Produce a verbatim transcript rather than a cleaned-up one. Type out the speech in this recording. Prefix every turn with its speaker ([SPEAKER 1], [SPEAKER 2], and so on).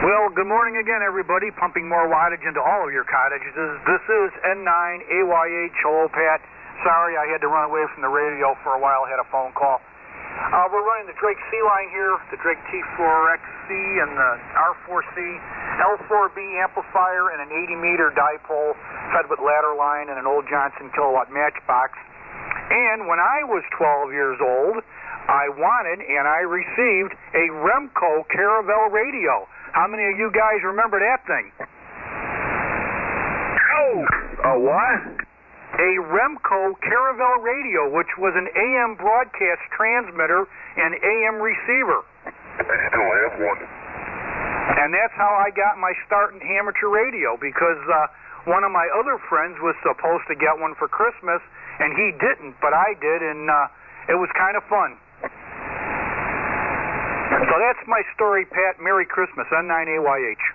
[SPEAKER 1] Well, good morning again, everybody. Pumping more wattage into all of your cottages. This is N nine A Y H. Hello, Pat. Sorry, I had to run away from the radio for a while. I had a phone call. Uh, we're running the Drake C line here, the Drake T four X C and the R four C, L four B amplifier, and an eighty meter dipole fed with ladder line and an old Johnson kilowatt matchbox. And when I was twelve years old, I wanted and I received a Remco Caravelle radio. How many of you guys remember that thing?
[SPEAKER 2] Oh, a what?
[SPEAKER 1] A Remco Caravelle radio, which was an A M broadcast transmitter and A M receiver.
[SPEAKER 2] I still have one.
[SPEAKER 1] And that's how I got my start in amateur radio, because uh, one of my other friends was supposed to get one for Christmas, and he didn't, but I did, and uh, it was kind of fun. So that's my story, Pat. Merry Christmas. N nine A Y H.